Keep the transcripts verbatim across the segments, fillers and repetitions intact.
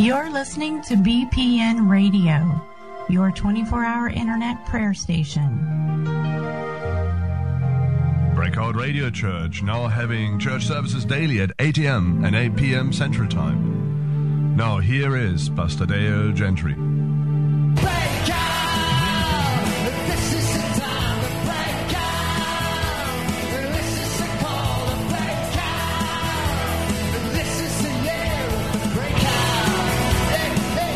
You're listening to B P N Radio, your twenty-four hour internet prayer station. Breakout Radio Church, now having church services daily at eight a.m. and eight p.m. Central Time. Now here is Pastor Dale Gentry. Break out! This is the time to break out! This is the call to break out! This is the year of the breakout! Hey,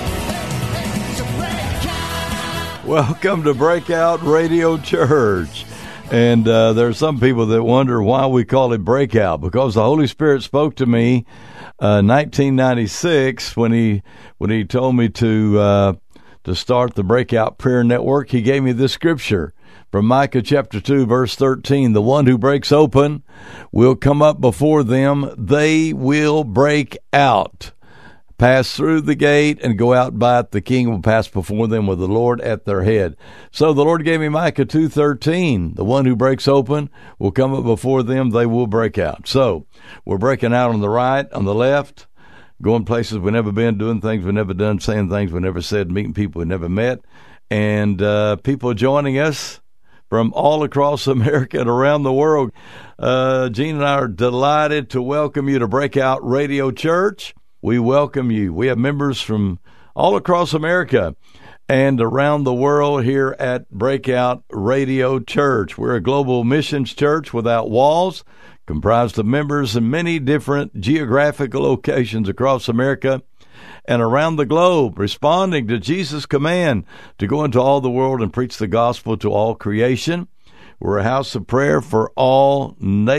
hey, hey, hey, so break out! Welcome to Breakout Radio Church. And uh, there are some people that wonder why we call it Breakout, because the Holy Spirit spoke to me uh, nineteen ninety-six when he when he told me to uh, to start the Breakout Prayer Network. He gave me this scripture from Micah chapter two, verse thirteen. The one who breaks open will come up before them. They will break out. Pass through the gate and go out by it. The king will pass before them with the Lord at their head. So the Lord gave me Micah two thirteen. The one who breaks open will come up before them. They will break out. So we're breaking out on the right, on the left, going places we've never been, doing things we've never done, saying things we've never said, meeting people we've never met, and uh, people joining us from all across America and around the world. Uh, Gene and I are delighted to welcome you to Breakout Radio Church. We welcome you. We have members from all across America and around the world here at Breakout Radio Church. We're a global missions church without walls, comprised of members in many different geographical locations across America and around the globe, responding to Jesus' command to go into all the world and preach the gospel to all creation. We're a house of prayer for all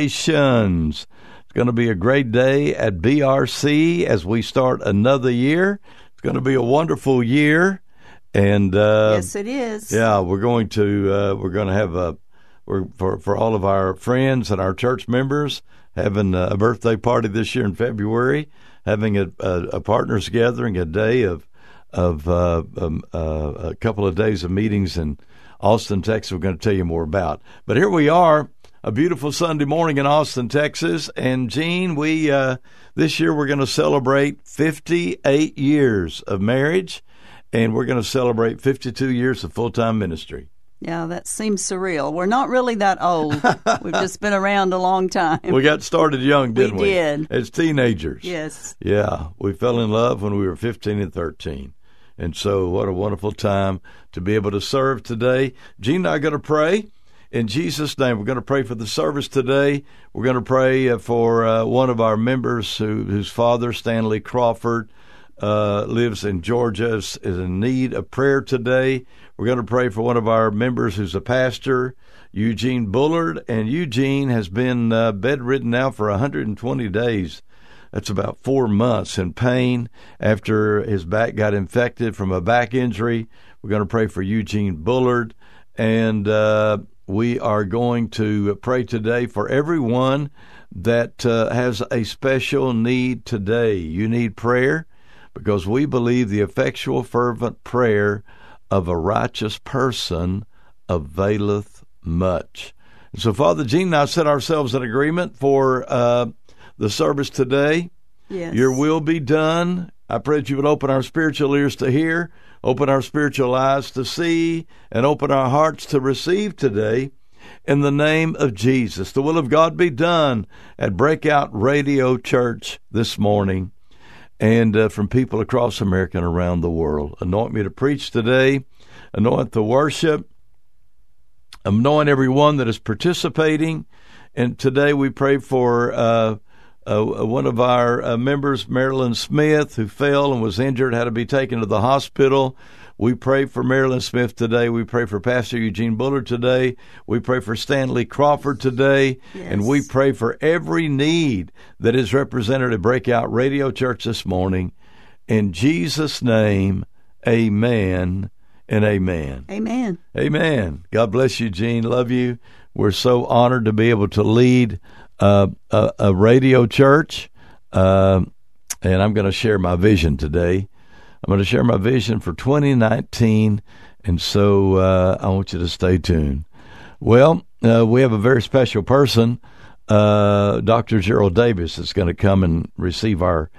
nations. It's going to be a great day at B R C as we start another year. It's going to be a wonderful year, and uh, yes, it is. Yeah, we're going to uh, we're going to have a we're for for all of our friends and our church members having a birthday party this year in February, having a, a, a partners gathering, a day of of uh, um, uh, a couple of days of meetings in Austin, Texas. We're going to tell you more about. But here we are. A beautiful Sunday morning in Austin, Texas. And, Gene, we uh, this year we're going to celebrate fifty-eight years of marriage, and we're going to celebrate fifty-two years of full-time ministry. Yeah, that seems surreal. We're not really that old. We've just been around a long time. We got started young, didn't we? We did. As teenagers. Yes. Yeah, we fell in love when we were fifteen and thirteen. And so what a wonderful time to be able to serve today. Gene and I are going to pray. In Jesus' name, we're going to pray for the service today. We're going to pray for uh, one of our members who, whose father, Stanley Crawford, uh, lives in Georgia, is, is in need of prayer today. We're going to pray for one of our members who's a pastor, Eugene Bullard. And Eugene has been uh, bedridden now for one hundred twenty days. That's about four months in pain after his back got infected from a back injury. We're going to pray for Eugene Bullard. And uh we are going to pray today for everyone that uh, has a special need today. You need prayer because we believe the effectual, fervent prayer of a righteous person availeth much. And so, Father Gene and I set ourselves in agreement for uh, the service today. Yes. Your will be done. I pray that you would open our spiritual ears to hear, open our spiritual eyes to see, and open our hearts to receive today. In the name of Jesus, the will of God be done at Breakout Radio Church this morning and uh, from people across America and around the world. Anoint me to preach today. Anoint the worship. Anoint everyone that is participating. And today we pray for uh, Uh, one of our uh, members, Marilyn Smith, who fell and was injured, had to be taken to the hospital. We pray for Marilyn Smith today. We pray for Pastor Eugene Bullard today. We pray for Stanley Crawford today. Yes. And we pray for every need that is represented at Breakout Radio Church this morning. In Jesus' name, amen and amen. Amen. Amen. God bless you, Gene. Love you. We're so honored to be able to lead Uh, a, a radio church, uh, and I'm going to share my vision today. I'm going to share my vision for twenty nineteen, and so uh, I want you to stay tuned. Well, uh, we have a very special person, uh, Doctor Gerald Davis, is going to come and receive our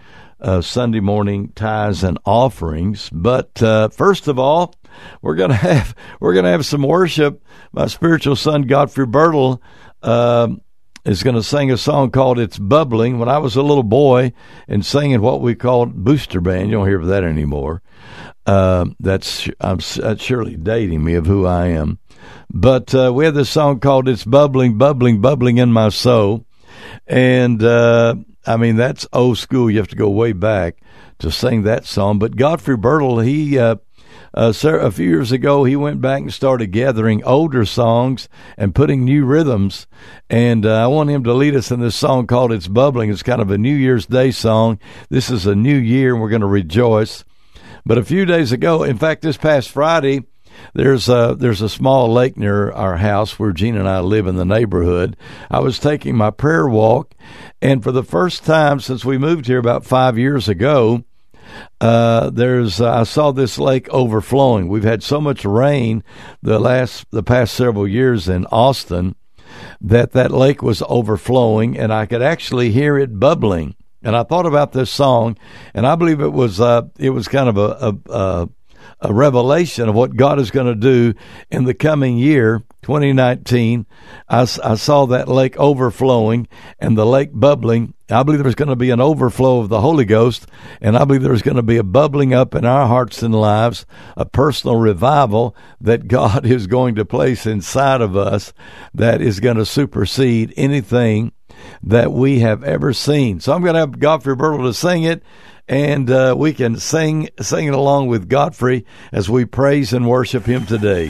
uh, Sunday morning tithes and offerings. But uh, first of all, we're gonna have we're gonna have some worship. My spiritual son Godfrey Birtle uh, is going to sing a song called "It's Bubbling." When I was a little boy and singing what we called booster band, you don't hear that anymore. Uh, that's I'm that's surely dating me of who I am. But uh, we had this song called "It's Bubbling, Bubbling, Bubbling in My Soul," and uh, I mean that's old school. You have to go way back to sing that song. But Godfrey Birtle, he. Uh, Uh, sir, a few years ago, he went back and started gathering older songs and putting new rhythms. And uh, I want him to lead us in this song called "It's Bubbling." It's kind of a New Year's Day song. This is a new year, and we're going to rejoice. But a few days ago, in fact, this past Friday, there's a, there's a small lake near our house where Gina and I live in the neighborhood. I was taking my prayer walk, and for the first time since we moved here about five years ago, Uh, there's, uh, I saw this lake overflowing. We've had so much rain the last, the past several years in Austin that that lake was overflowing, and I could actually hear it bubbling. And I thought about this song, and I believe it was, uh, it was kind of a, a, a, a revelation of what God is going to do in the coming year, twenty nineteen. I, I saw that lake overflowing and the lake bubbling. I believe there's going to be an overflow of the Holy Ghost, and I believe there's going to be a bubbling up in our hearts and lives, a personal revival that God is going to place inside of us that is going to supersede anything that we have ever seen. So I'm going to have Godfrey Birtle to sing it, and uh, we can sing, sing it along with Godfrey as we praise and worship him today.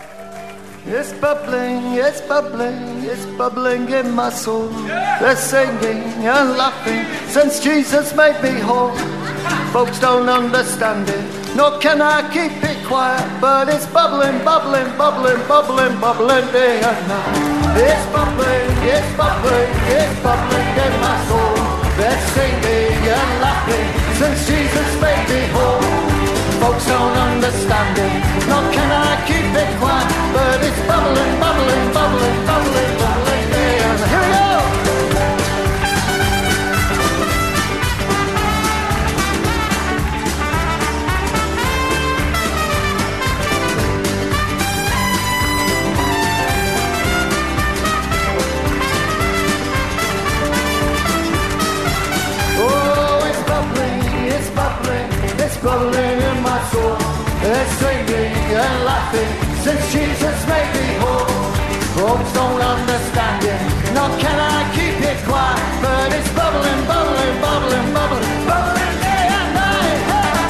It's bubbling, it's bubbling, it's bubbling in my soul. They're singing and laughing since Jesus made me whole. Folks don't understand it, nor can I keep it quiet, but it's bubbling, bubbling, bubbling, bubbling, bubbling day and night. It's bubbling, it's bubbling, it's bubbling in my soul. They're singing and laughing since Jesus made me whole. Folks don't understand it, nor can I keep it quiet, but it's bubbling, bubbling, bubbling, bubbling, bubbling day and night. Here we go! Bubbling in my soul, they're singing and laughing since Jesus made me whole. Folks don't understand it, nor can I keep it quiet, but it's bubbling, bubbling, bubbling, bubbling, bubbling day and night.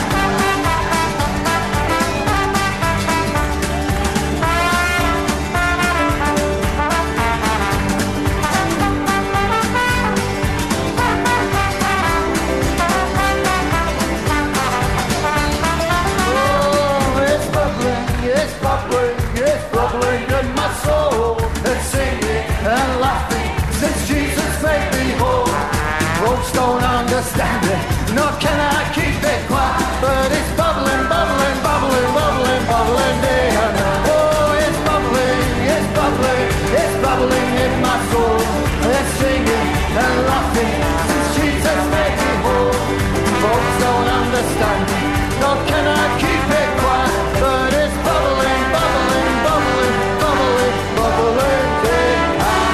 Don't understand it, nor can I keep it quiet, but it's bubbling, bubbling, bubbling, bubbling, bubbling day and night. Oh, it's bubbling, it's bubbling, it's bubbling in my soul. They're singing and laughing since Jesus made me whole. Folks don't understand it, nor can I keep it quiet, but it's bubbling, bubbling, bubbling, bubbling, bubbling day and night.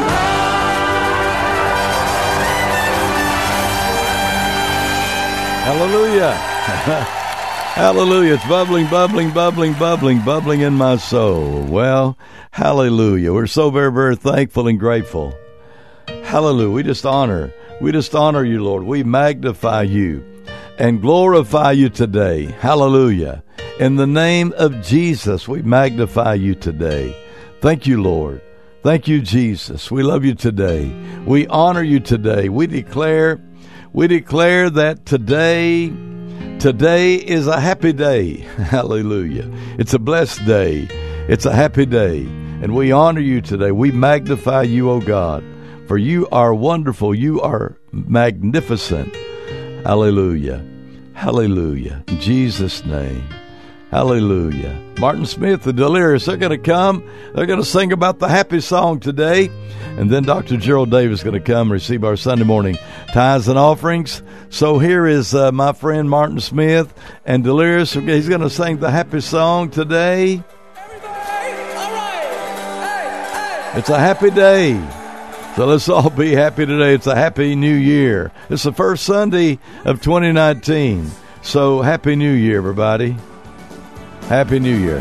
Hallelujah. Hallelujah. It's bubbling, bubbling, bubbling, bubbling, bubbling in my soul. Well, hallelujah. We're so very, very thankful and grateful. Hallelujah. We just honor. We just honor you, Lord. We magnify you and glorify you today. Hallelujah. In the name of Jesus, we magnify you today. Thank you, Lord. Thank you, Jesus. We love you today. We honor you today. We declare We declare that today, today is a happy day. Hallelujah. It's a blessed day. It's a happy day. And we honor you today. We magnify you, O God, for you are wonderful. You are magnificent. Hallelujah. Hallelujah. In Jesus' name. Hallelujah. Martin Smith, the Delirious, they're going to come. They're going to sing about the happy song today. And then Doctor Gerald Davis is going to come and receive our Sunday morning tithes and offerings. So here is uh, my friend Martin Smith and Delirious. He's going to sing the happy song today. It's a happy day. So let's all be happy today. It's a happy new year. It's the first Sunday of twenty nineteen. So happy new year, everybody. Happy New Year.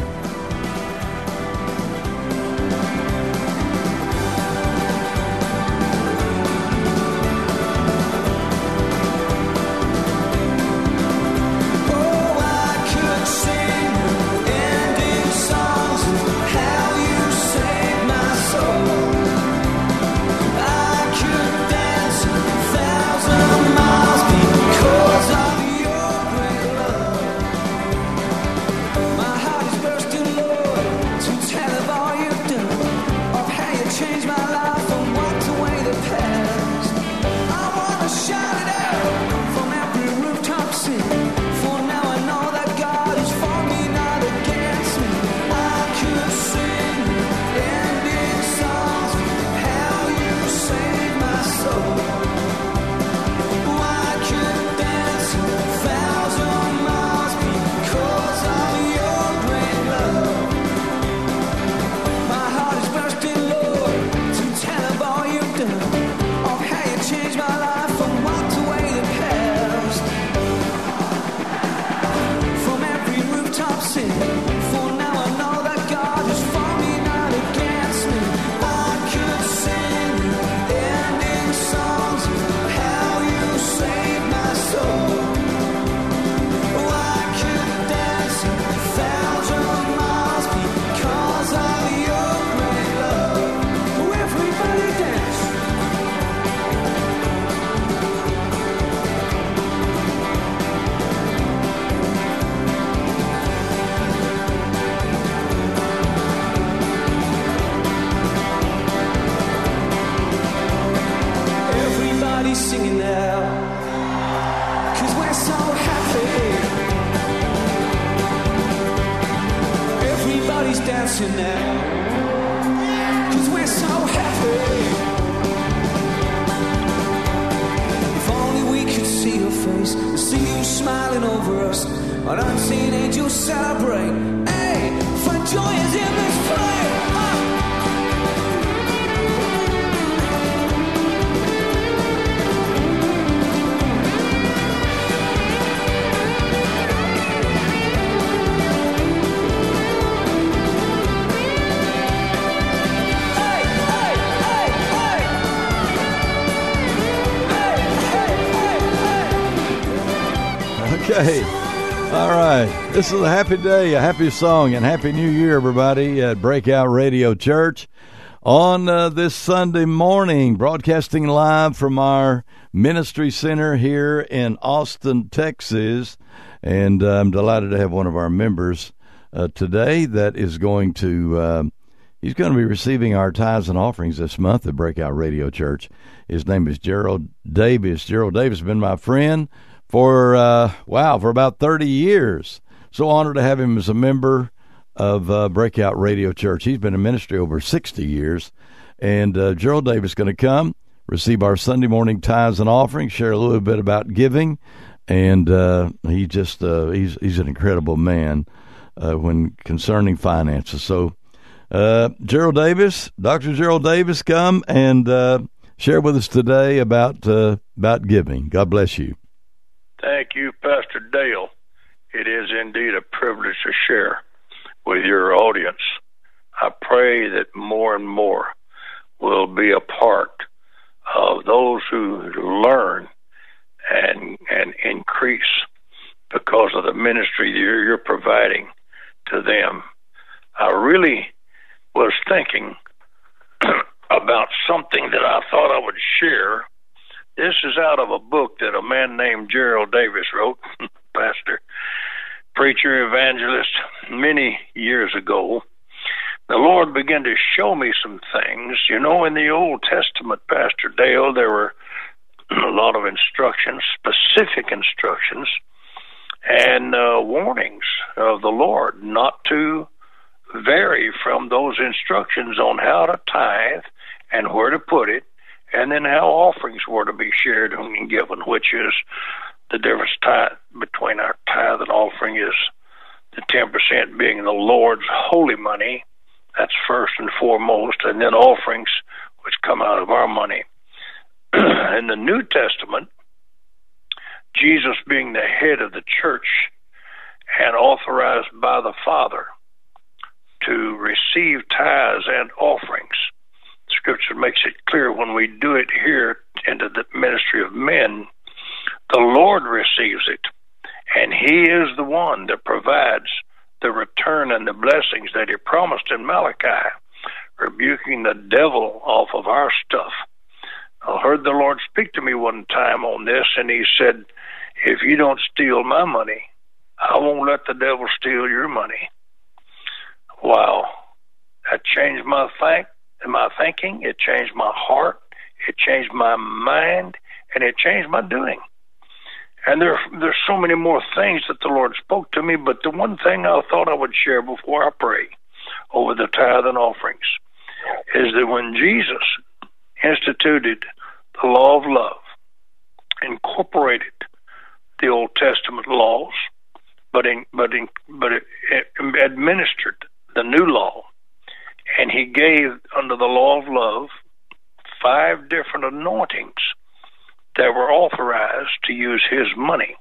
Okay. All right. This is a happy day, a happy song, and Happy New Year, everybody, at Breakout Radio Church. On uh, this Sunday morning, broadcasting live from our ministry center here in Austin, Texas. And uh, I'm delighted to have one of our members uh, today that is going to, uh, he's going to be receiving our tithes and offerings this month at Breakout Radio Church. His name is Gerald Davis. Gerald Davis has been my friend for, uh, wow, for about thirty years. So honored to have him as a member of uh, Breakout Radio Church. He's been in ministry over sixty years. And uh, Gerald Davis is going to come, receive our Sunday morning tithes and offerings, share a little bit about giving. And uh, he just, uh, he's he's an incredible man uh, when concerning finances. So uh, Gerald Davis, Doctor Gerald Davis, come and uh, share with us today about uh, about giving. God bless you. Thank you, Pastor Dale. It is indeed a privilege to share with your audience. I pray that more and more will be a part of those who learn and and increase because of the ministry you're, you're providing to them. I really was thinking about something that I thought I would share. This is out of a book that a man named Gerald Davis wrote, pastor, preacher, evangelist, many years ago. The Lord began to show me some things. You know, in the Old Testament, Pastor Dale, there were a lot of instructions, specific instructions, and uh, warnings of the Lord, not to vary from those instructions on how to tithe and where to put it, and then how offerings were to be shared and given, which is the difference tithe, between our tithe and offering is the ten percent being the Lord's holy money. That's first and foremost, and then offerings, which come out of our money. In the New Testament, Jesus being the head of the church and authorized by the Father to receive tithes and offerings, Scripture makes it clear when we do it here into the ministry of men, the Lord receives it, and He is the one that provides the return and the blessings that He promised in Malachi, rebuking the devil off of our stuff. I heard the Lord speak to me one time on this, and He said, if you don't steal my money, I won't let the devil steal your money. Wow. That changed my think, my thinking. It changed my heart. It changed my mind, and it changed my doing. And there, there's so many more things that the Lord spoke to me, but the one thing I thought I would share before I pray over the tithe and offerings is that when Jesus instituted the law of love, incorporated the Old Testament laws, but in, but in, but it, it administered the new law, and He gave under the law of love five different anointings that were authorized to use His money.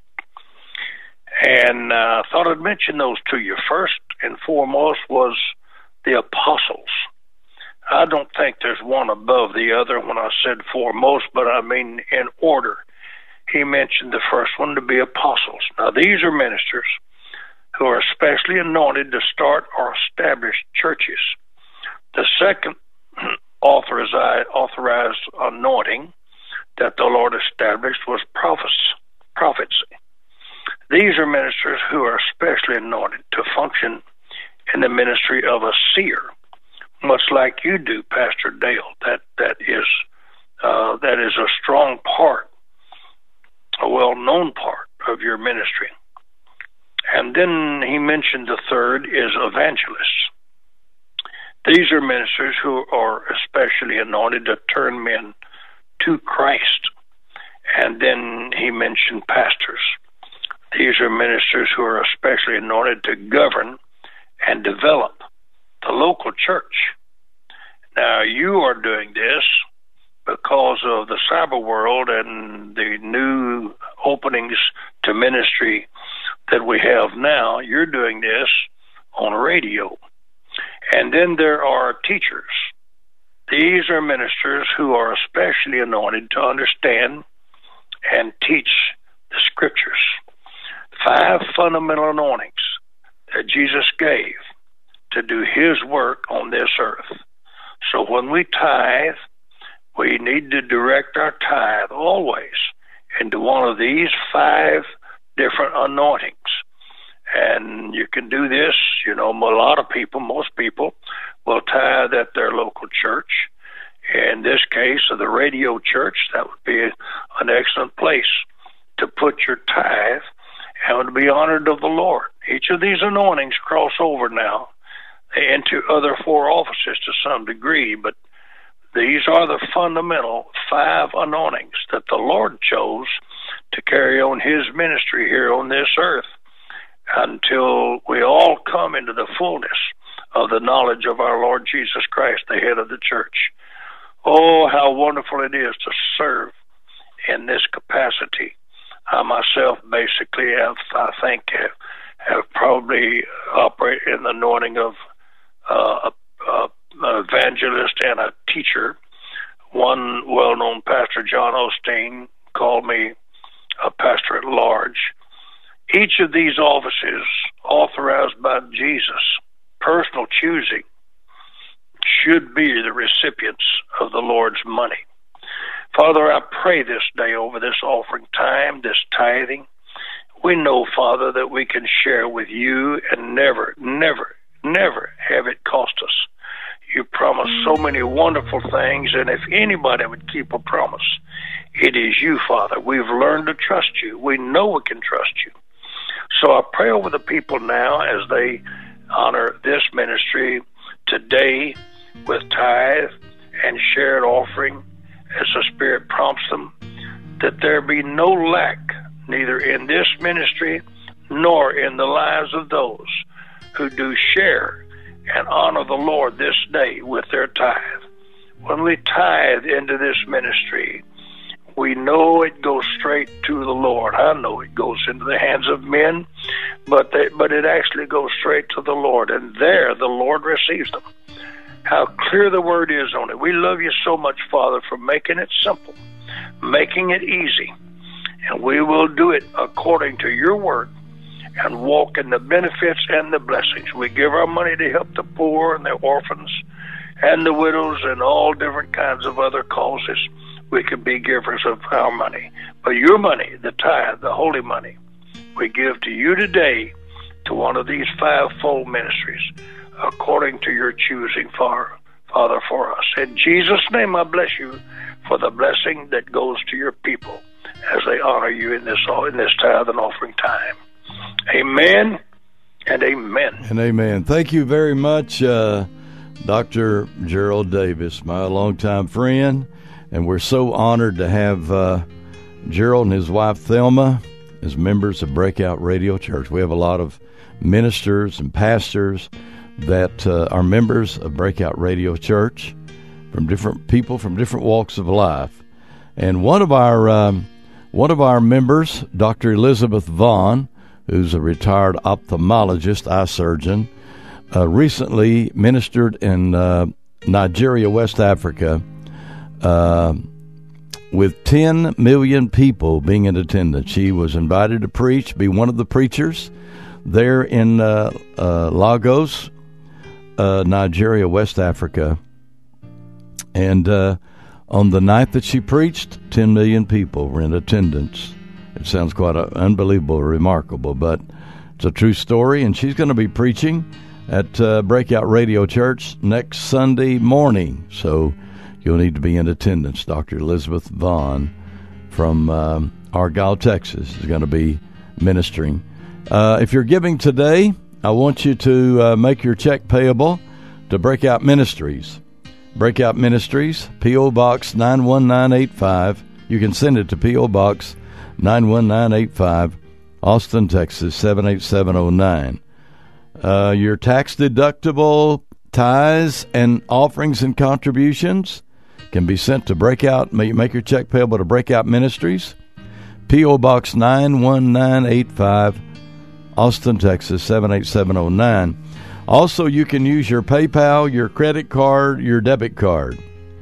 And uh, I thought I'd mention those to you. First and foremost was the apostles. I don't think there's one above the other when I said foremost, but I mean in order. He mentioned the first one to be apostles. Now, these are ministers who are especially anointed to start or establish churches. The second authorized, authorized anointing that the Lord established was prophets, prophecy. These are ministers who are especially anointed to function in the ministry of a seer, much like you do, Pastor Dale. That that is uh, that is a strong part, a well-known part of your ministry. And then he mentioned the third is evangelists. These are ministers who are especially anointed to turn men to Christ. And then he mentioned pastors. These are ministers who are especially anointed to govern and develop the local church. Now, you are doing this because of the cyber world and the new openings to ministry that we have now. You're doing this on radio. And then there are teachers. These are ministers who are especially anointed to understand and teach the Scriptures. Five fundamental anointings that Jesus gave to do His work on this earth. So when we tithe, we need to direct our tithe always into one of these five different anointings. And you can do this, you know, a lot of people, most people, will tithe at their local church. In this case, of the radio church, that would be an excellent place to put your tithe and to be honored of the Lord. Each of these anointings cross over now into other four offices to some degree, but these are the fundamental five anointings that the Lord chose to carry on His ministry here on this earth until we all come into the fullness of the knowledge of our Lord Jesus Christ, the head of the church. Oh, how wonderful it is to serve in this capacity. I myself basically have, I think, have, have probably operated in the anointing of uh, a, a, an evangelist and a teacher. One well-known pastor, John Osteen, called me a pastor at large. Each of these offices, authorized by Jesus, personal choosing, should be the recipients of the Lord's money. Father, I pray this day over this offering time, this tithing. We know, Father, that we can share with you and never, never, never have it cost us. You promise so many wonderful things, and if anybody would keep a promise, it is you, Father. We've learned to trust you. We know we can trust you. So I pray over the people now as they honor this ministry today with tithe and shared offering as the Spirit prompts them, that there be no lack neither in this ministry nor in the lives of those who do share and honor the Lord this day with their tithe. When we tithe into this ministry, we know it goes straight to the Lord. I know it goes into the hands of men, but they, but it actually goes straight to the Lord, and there the Lord receives them. How clear the word is on it. We love you so much, Father, for making it simple, making it easy, and we will do it according to your word and walk in the benefits and the blessings. We give our money to help the poor and the orphans and the widows and all different kinds of other causes. We could be givers of our money. But your money, the tithe, the holy money, we give to you today to one of these fivefold ministries according to your choosing, Father, for us. In Jesus' name, I bless you for the blessing that goes to your people as they honor you in this, in this tithe and offering time. Amen and amen. And amen. Thank you very much, uh, Doctor Gerald Davis, my longtime friend. And we're so honored to have uh, Gerald and his wife Thelma as members of Breakout Radio Church. We have a lot of ministers and pastors that uh, are members of Breakout Radio Church, from different people from different walks of life. And one of our um, one of our members, Doctor Elizabeth Vaughn, who's a retired ophthalmologist, eye surgeon, uh, recently ministered in uh, Nigeria, West Africa, uh, with ten million people being in attendance. She was invited to preach, be one of the preachers there in uh, uh, Lagos, uh, Nigeria, West Africa. And uh, on the night that she preached, ten million people were in attendance. It sounds quite uh, unbelievable, remarkable, but it's a true story. And she's going to be preaching at uh, Breakout Radio Church next Sunday morning. So you'll need to be in attendance. Doctor Elizabeth Vaughn from um, Argyle, Texas, is going to be ministering. Uh, if you're giving today, I want you to uh, make your check payable to Breakout Ministries. Breakout Ministries, P O. Box nine one nine eight five. You can send it to P O. Box nine one nine eight five, Austin, Texas, seven eight seven oh nine. Uh, your tax-deductible tithes and offerings and contributions can be sent to Breakout. Make your check payable to Breakout Ministries, P O. Box nine one nine eight five, Austin, Texas, seven eight seven oh nine. Also, you can use your PayPal, your credit card, your debit card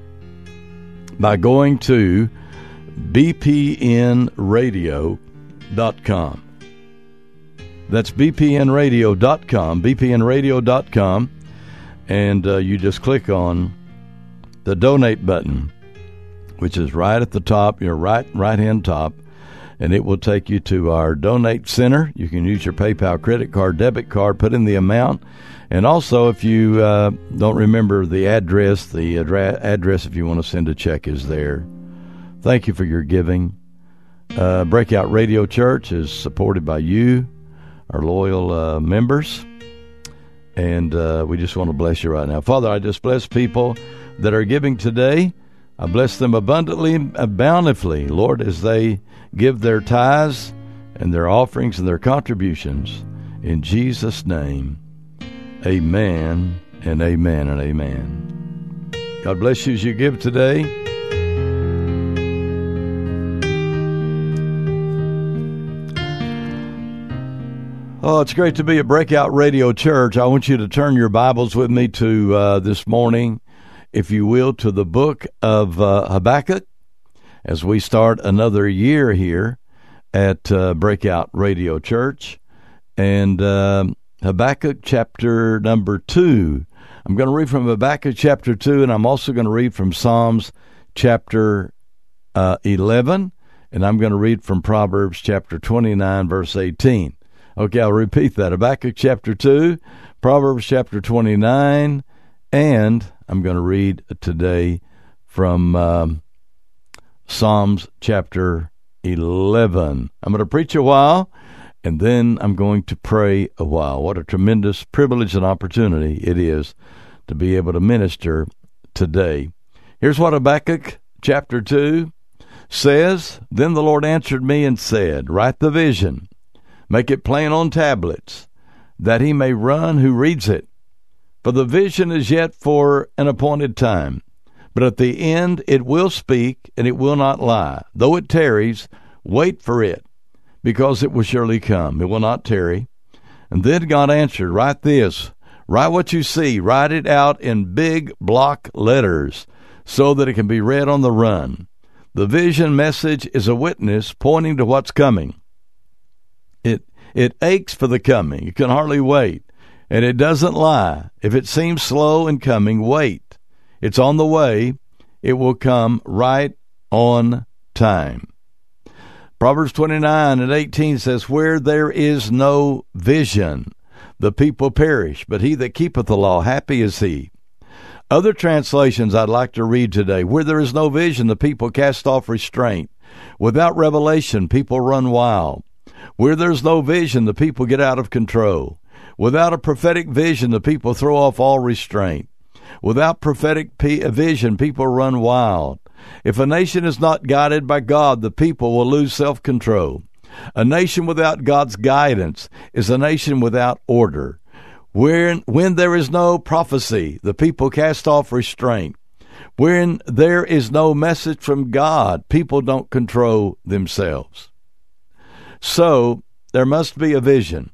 by going to b p n radio dot com. That's b p n radio dot com, b p n radio dot com, and uh, you just click on the donate button, which is right at the top, your right right-hand top, and it will take you to our donate center. You can use your PayPal credit card, debit card, put in the amount. And also, if you uh, don't remember the address, the adra- address if you want to send a check is there. Thank you for your giving. Uh, Breakout Radio Church is supported by you, our loyal uh, members, and uh, we just want to bless you right now. Father, I just bless people that are giving today. I bless them abundantly, bountifully, Lord, as they give their tithes and their offerings and their contributions. In Jesus' name, amen and amen and amen. God bless you as you give today. Oh, it's great to be at Breakout Radio Church. I want you to turn your Bibles with me to uh, this morning, if you will, to the book of uh, Habakkuk, as we start another year here at uh, Breakout Radio Church. And uh, Habakkuk chapter number two. I'm going to read from Habakkuk chapter two, and I'm also going to read from Psalms chapter uh, eleven, and I'm going to read from Proverbs chapter twenty-nine, verse eighteen. Okay, I'll repeat that. Habakkuk chapter two, Proverbs chapter twenty-nine, and I'm going to read today from um, Psalms chapter eleven. I'm going to preach a while, and then I'm going to pray a while. What a tremendous privilege and opportunity it is to be able to minister today. Here's what Habakkuk chapter two says. Then the Lord answered me and said, write the vision, make it plain on tablets, that he may run who reads it. For the vision is yet for an appointed time, but at the end it will speak, and it will not lie. Though it tarries, wait for it, because it will surely come. It will not tarry. And then God answered, write this, write what you see, write it out in big block letters, so that it can be read on the run. The vision message is a witness pointing to what's coming. It it aches for the coming. You can hardly wait. And it doesn't lie. If it seems slow in coming, wait. It's on the way. It will come right on time. Proverbs twenty-nine and eighteen says, where there is no vision, the people perish, but he that keepeth the law, happy is he. Other translations I'd like to read today. Where there is no vision, the people cast off restraint. Without revelation, people run wild. Where there's no vision, the people get out of control. Without a prophetic vision, the people throw off all restraint. Without prophetic p- vision, people run wild. If a nation is not guided by God, the people will lose self-control. A nation without God's guidance is a nation without order. When, when there is no prophecy, the people cast off restraint. When there is no message from God, people don't control themselves. So there must be a vision.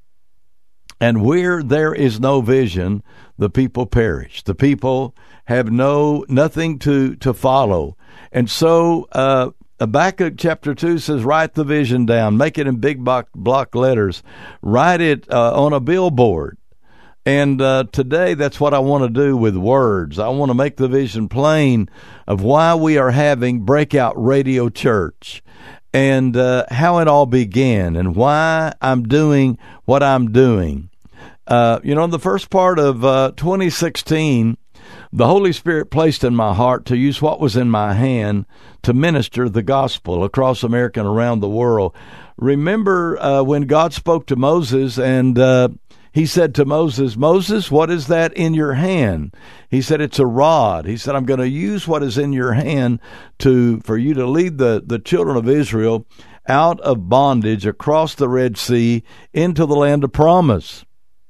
And where there is no vision, the people perish. The people have no nothing to, to follow. And so uh, Habakkuk chapter two says, write the vision down. Make it in big block, block letters. Write it uh, on a billboard. And uh, today, that's what I want to do with words. I want to make the vision plain of why we are having Breakout Radio Church and uh, how it all began and why I'm doing what I'm doing. Uh, you know, in the first part of uh, twenty sixteen, the Holy Spirit placed in my heart to use what was in my hand to minister the gospel across America and around the world. Remember uh, when God spoke to Moses and uh, he said to Moses, Moses, what is that in your hand? He said, it's a rod. He said, I'm going to use what is in your hand to for you to lead the, the children of Israel out of bondage across the Red Sea into the land of promise.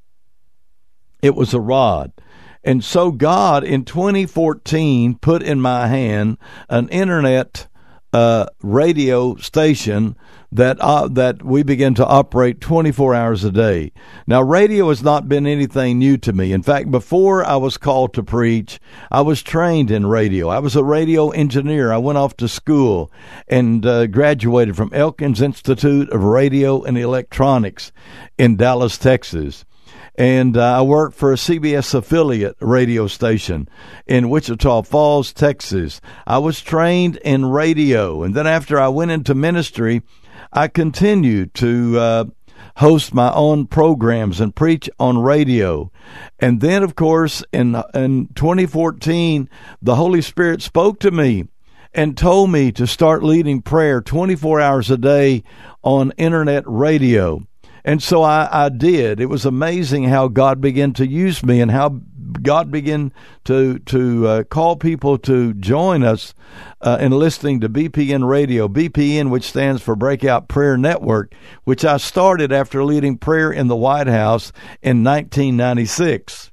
It was a rod. And so God in twenty fourteen put in my hand an internet uh, radio station that uh, that we began to operate twenty-four hours a day. Now, radio has not been anything new to me. In fact, before I was called to preach, I was trained in radio. I was a radio engineer. I went off to school and uh, graduated from Elkins Institute of Radio and Electronics in Dallas, Texas. And uh, I worked for a C B S affiliate radio station in Wichita Falls, Texas. I was trained in radio. And then after I went into ministry, I continued to uh, host my own programs and preach on radio. And then, of course, in, in twenty fourteen, the Holy Spirit spoke to me and told me to start leading prayer twenty-four hours a day on internet radio. And so I, I did. It was amazing how God began to use me and how God began to to uh, call people to join us uh, in listening to B P N Radio. B P N, which stands for Breakout Prayer Network, which I started after leading prayer in the White House in nineteen ninety-six.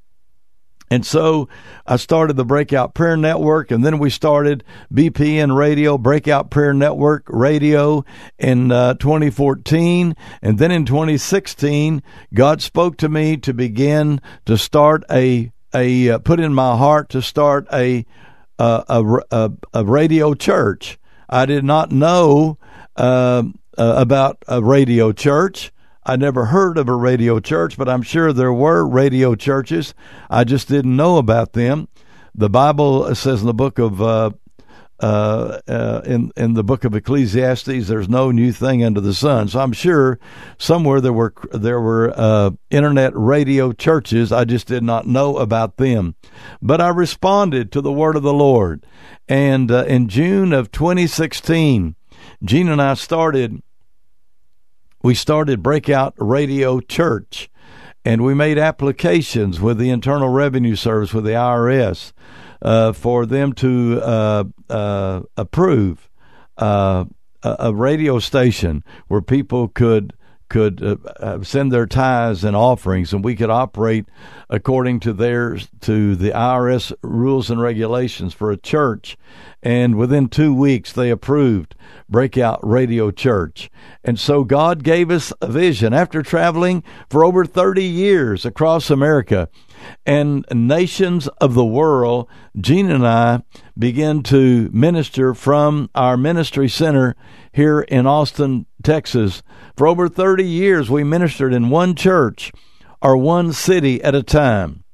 And so I started the Breakout Prayer Network, and then we started B P N Radio, Breakout Prayer Network Radio in uh, twenty fourteen. And then in twenty sixteen, God spoke to me to begin to start a, a uh, put in my heart to start a, uh, a, a, a radio church. I did not know uh, uh, about a radio church. I never heard of a radio church, but I'm sure there were radio churches. I just didn't know about them. The Bible says in the book of uh, uh, uh, in in the book of Ecclesiastes, there's no new thing under the sun. So I'm sure somewhere there were there were uh, internet radio churches. I just did not know about them. But I responded to the word of the Lord, and uh, in June of twenty sixteen, Gene and I started we started Breakout Radio Church, and we made applications with the Internal Revenue Service, with the I R S, uh, for them to uh, uh, approve uh, a, a radio station where people could could uh, uh, send their tithes and offerings, and we could operate according to their to the I R S rules and regulations for a church. And within two weeks, they approved Breakout Radio Church. And so God gave us a vision after traveling for over thirty years across America and nations of the world. Gene and I began to minister from our ministry center here in Austin, Texas. For over thirty years, we ministered in one church or one city at a time,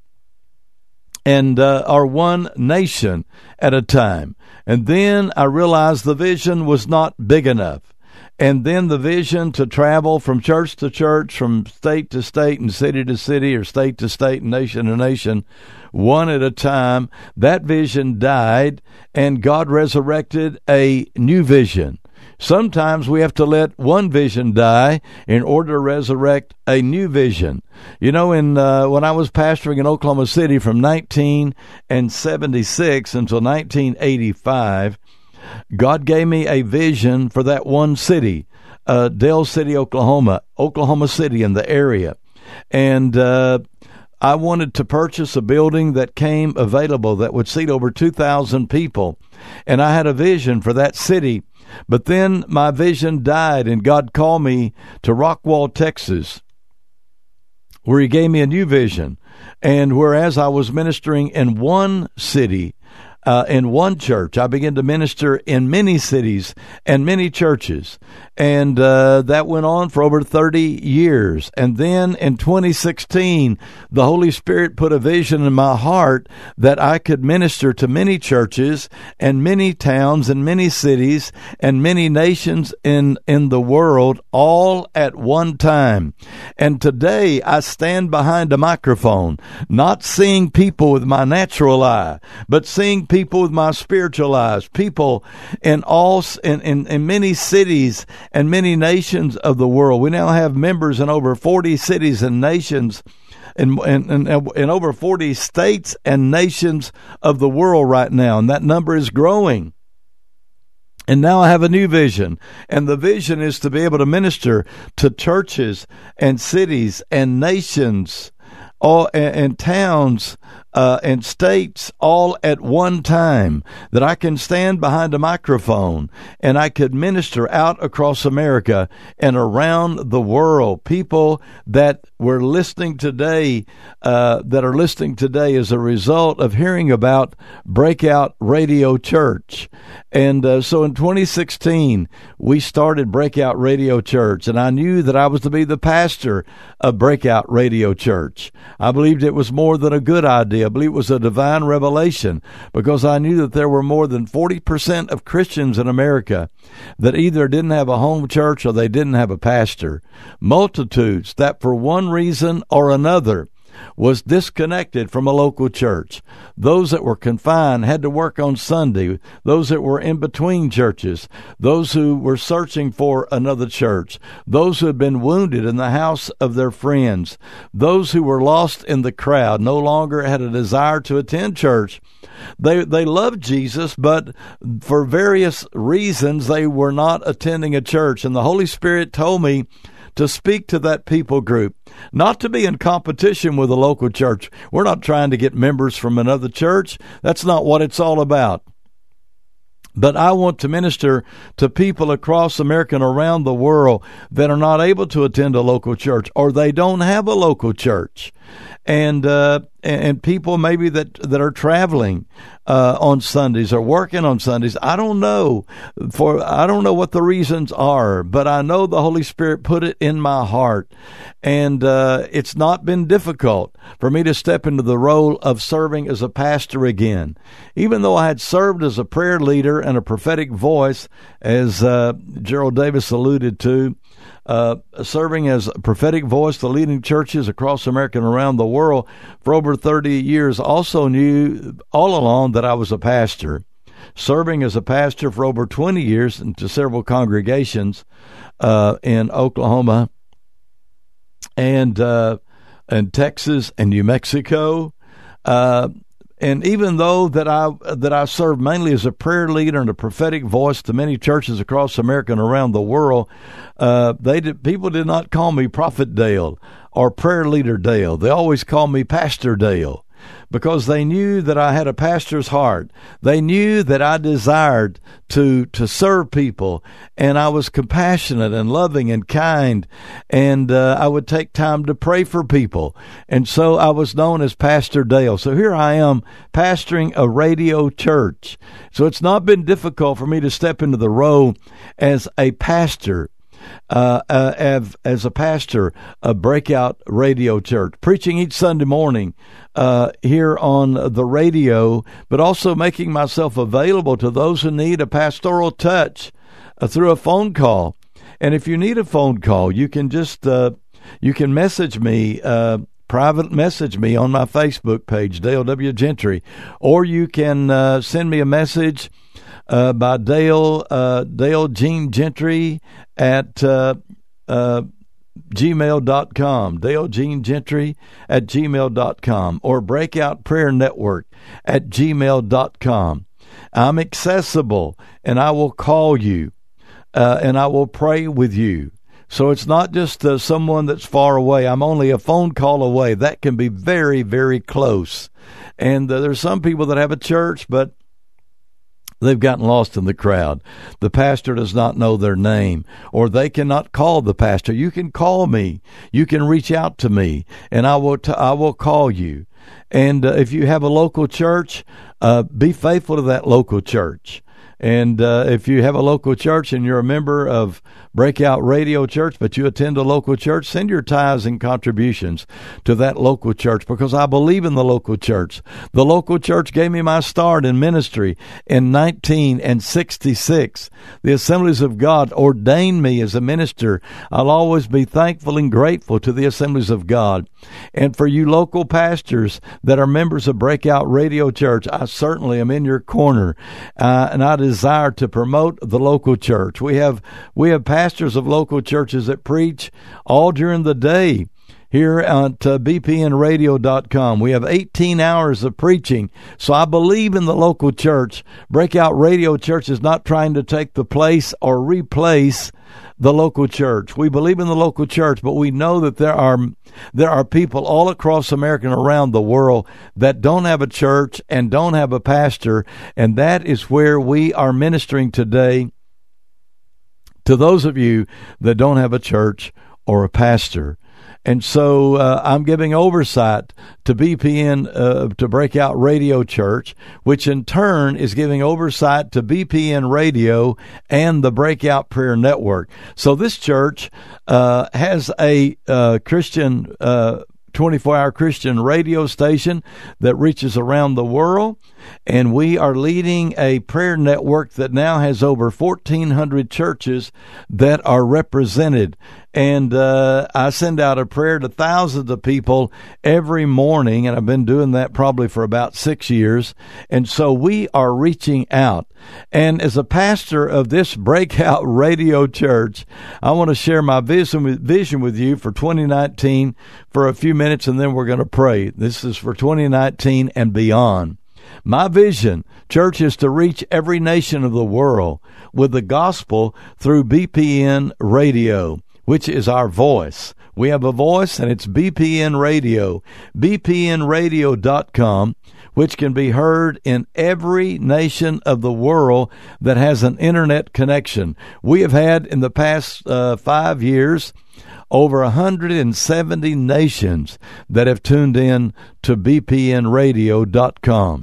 and uh, or one nation at a time. And then I realized the vision was not big enough. And then the vision to travel from church to church, from state to state and city to city, or state to state and nation to nation, one at a time, that vision died, and God resurrected a new vision. Sometimes we have to let one vision die in order to resurrect a new vision. You know, in uh, when I was pastoring in Oklahoma City from nineteen seventy-six until nineteen eighty-five, God gave me a vision for that one city, uh, Dale City, Oklahoma, Oklahoma City in the area. And uh, I wanted to purchase a building that came available that would seat over two thousand people. And I had a vision for that city. But then my vision died, and God called me to Rockwall, Texas, where he gave me a new vision. And whereas I was ministering in one city, Uh, in one church, I began to minister in many cities and many churches. And uh, that went on for over thirty years. And then in twenty sixteen, the Holy Spirit put a vision in my heart that I could minister to many churches and many towns and many cities and many nations in, in the world, all at one time. And today I stand behind a microphone, not seeing people with my natural eye, but seeing people with my spiritual eyes, people in all in, in, in many cities and many nations of the world. We now have members in over forty cities and nations, in, in, in, in over forty states and nations of the world right now, and that number is growing. And now I have a new vision, and the vision is to be able to minister to churches and cities and nations, all and, and towns uh, and states all at one time, that I can stand behind a microphone and I could minister out across America and around the world. People that were listening today, uh, that are listening today as a result of hearing about Breakout Radio Church. And uh, so in twenty sixteen, we started Breakout Radio Church, and I knew that I was to be the pastor of Breakout Radio Church. I believed it was more than a good idea. I believe it was a divine revelation, because I knew that there were more than forty percent of Christians in America that either didn't have a home church or they didn't have a pastor. Multitudes that for one reason or another was disconnected from a local church. Those that were confined had to work on Sunday. Those that were in between churches. Those who were searching for another church. Those who had been wounded in the house of their friends. Those who were lost in the crowd, no longer had a desire to attend church. They they loved Jesus, but for various reasons they were not attending a church. And the Holy Spirit told me to speak to that people group, not to be in competition with a local church. We're not trying to get members from another church. That's not what it's all about. But I want to minister to people across America and around the world that are not able to attend a local church, or they don't have a local church. And uh, and people maybe that, that are traveling uh, on Sundays or working on Sundays. I don't know for I don't know what the reasons are, but I know the Holy Spirit put it in my heart, and uh, it's not been difficult for me to step into the role of serving as a pastor again. Even though I had served as a prayer leader and a prophetic voice, as uh, Gerald Davis alluded to. Uh, serving as a prophetic voice to leading churches across America and around the world for over thirty years, also knew all along that I was a pastor. serving as a pastor for over twenty years into several congregations uh, in Oklahoma and uh, and Texas and New Mexico. Uh, and even though that I that I served mainly as a prayer leader and a prophetic voice to many churches across America and around the world, uh, they did, people did not call me Prophet Dale or Prayer Leader Dale. They always called me Pastor Dale, because they knew that I had a pastor's heart. They knew that I desired to to serve people, and I was compassionate and loving and kind, and uh, I would take time to pray for people. And so I was known as Pastor Dale. So here I am pastoring a radio church. So it's not been difficult for me to step into the role as a pastor. Uh, uh, as, as a pastor of Breakout Radio Church, preaching each Sunday morning uh, here on the radio, but also making myself available to those who need a pastoral touch uh, through a phone call. And if you need a phone call, you can just uh, you can message me. Uh, Private message me on my Facebook page, Dale W. Gentry, or you can uh, send me a message uh, by Dale uh, Dale Gene Gentry at uh, uh, gmail dot com, Dale Gene Gentry at gmail dot com, or Breakout Prayer Network at gmail dot com. I'm accessible, and I will call you, uh, and I will pray with you. So it's not just uh, someone that's far away. I'm only a phone call away. That can be very, very close. And uh, there's some people that have a church, but they've gotten lost in the crowd. The pastor does not know their name, or they cannot call the pastor. You can call me. You can reach out to me, and I will t- I will call you. And uh, if you have a local church, uh, be faithful to that local church. And uh, if you have a local church and you're a member of Breakout Radio Church, but you attend a local church, send your tithes and contributions to that local church, because I believe in the local church. The local church gave me my start in ministry in nineteen sixty-six. The Assemblies of God ordained me as a minister. I'll always be thankful and grateful to the Assemblies of God. And for you local pastors that are members of Breakout Radio Church, I certainly am in your corner, uh, and I desire to promote the local church. We have we have pastors of local churches that preach all during the day here at uh, b p n radio dot com. We have eighteen hours of preaching. So I believe in the local church. Breakout Radio Church is not trying to take the place or replace the local church. We believe in the local church, but we know that there are there are people all across America and around the world that don't have a church and don't have a pastor, and that is where we are ministering today to those of you that don't have a church or a pastor. And so uh, I'm giving oversight to B P N, uh, to Breakout Radio Church, which in turn is giving oversight to B P N Radio and the Breakout Prayer Network. So this church uh, has a uh, Christian, uh, twenty-four hour Christian radio station that reaches around the world. And we are leading a prayer network that now has over fourteen hundred churches that are represented. And uh, I send out a prayer to thousands of people every morning, and I've been doing that probably for about six years. And so we are reaching out. And as a pastor of this Breakout Radio Church, I want to share my vision with, vision with you for twenty nineteen for a few minutes, and then we're going to pray. This is for twenty nineteen and beyond. My vision, church, is to reach every nation of the world with the gospel through B P N Radio, which is our voice. We have a voice, and it's B P N Radio, b p n radio dot com, which can be heard in every nation of the world that has an internet connection. We have had in the past uh, five years over one hundred seventy nations that have tuned in to b p n radio dot com.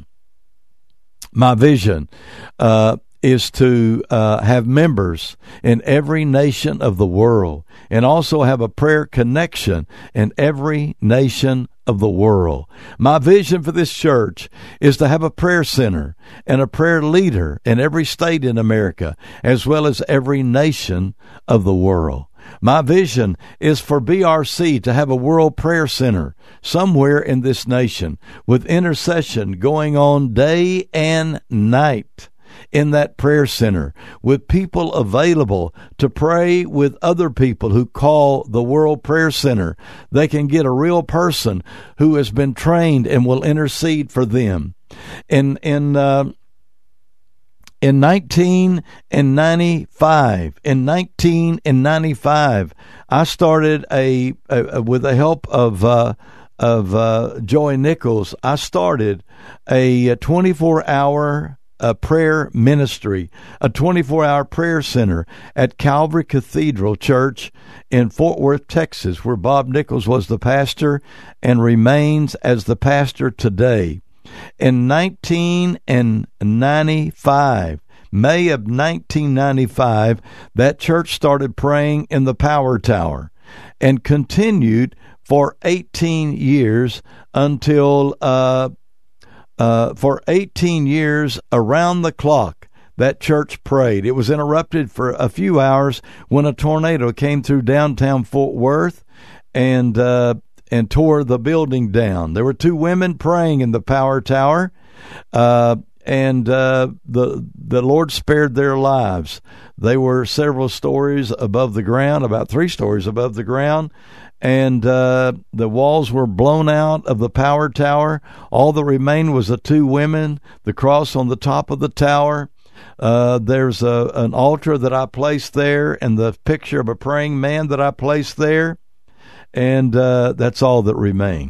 My vision uh, is to uh, have members in every nation of the world, and also have a prayer connection in every nation of the world. My vision for this church is to have a prayer center and a prayer leader in every state in America, as well as every nation of the world. My vision is for B R C to have a world prayer center somewhere in this nation with intercession going on day and night. in that prayer center with people available to pray with other people who call the World Prayer Center. They can get a real person who has been trained and will intercede for them. In in uh, in nineteen ninety-five, in nineteen ninety-five, I started a, a with the help of uh, of uh, Joy Nichols. I started a twenty-four hour uh, prayer ministry, a twenty-four hour prayer center at Calvary Cathedral Church in Fort Worth, Texas, where Bob Nichols was the pastor and remains as the pastor today. In nineteen ninety-five, May of nineteen ninety-five, that church started praying in the Power Tower and continued for eighteen years until uh, uh, for eighteen years around the clock. That church prayed. It was interrupted for a few hours when a tornado came through downtown Fort Worth and uh, and tore the building down. There were two women praying in the Power Tower, uh, and uh, the the Lord spared their lives. They were several stories above the ground, about three stories above the ground, and uh, the walls were blown out of the Power Tower. All that remained was the two women, the cross on the top of the tower. Uh, there's a, an altar that I placed there, and the picture of a praying man that I placed there. And uh, that's all that remained.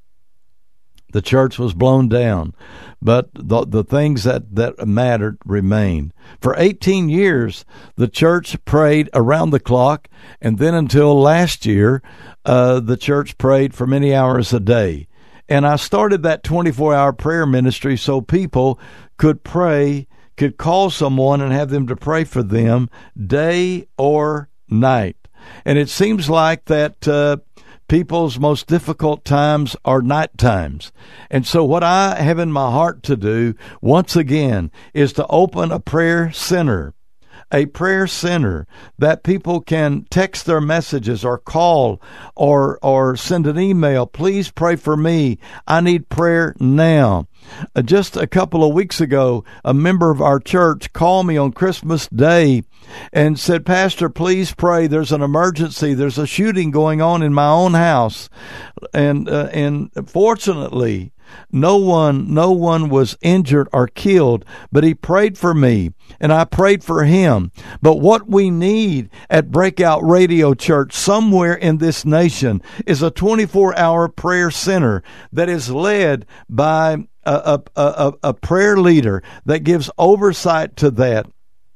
The church was blown down, but the, the things that, that mattered remained. For eighteen years, the church prayed around the clock, and then until last year, uh, the church prayed for many hours a day. And I started that twenty-four hour prayer ministry so people could pray, could call someone and have them to pray for them day or night. And it seems like that uh, people's most difficult times are night times. And so what I have in my heart to do, once again, is to open a prayer center, a prayer center that people can text their messages or call or or send an email. Please pray for me. I need prayer now. Uh, just a couple of weeks ago, a member of our church called me on Christmas Day and said, Pastor, please pray. There's an emergency. There's a shooting going on in my own house. And uh, and fortunately, no one, no one was injured or killed, but he prayed for me and I prayed for him. But what we need at Breakout Radio Church somewhere in this nation is a twenty-four hour prayer center that is led by a, a, a, a prayer leader that gives oversight to that.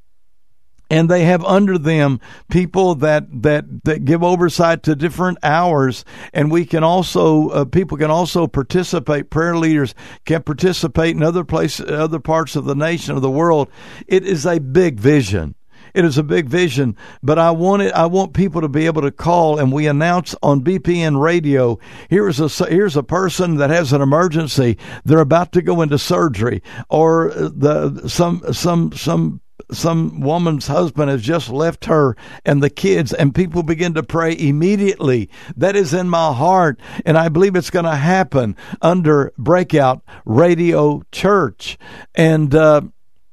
And they have under them people that, that, that give oversight to different hours. And we can also, uh, people can also participate. Prayer leaders can participate in other places, other parts of the nation, of the world. It is a big vision. It is a big vision, but I want it, I want people to be able to call, and we announce on B P N radio, here's a, here's a person that has an emergency. They're about to go into surgery, or the, some, some, some, some woman's husband has just left her and the kids, and people begin to pray immediately. That is in my heart, and I believe it's going to happen under Breakout Radio Church. And uh,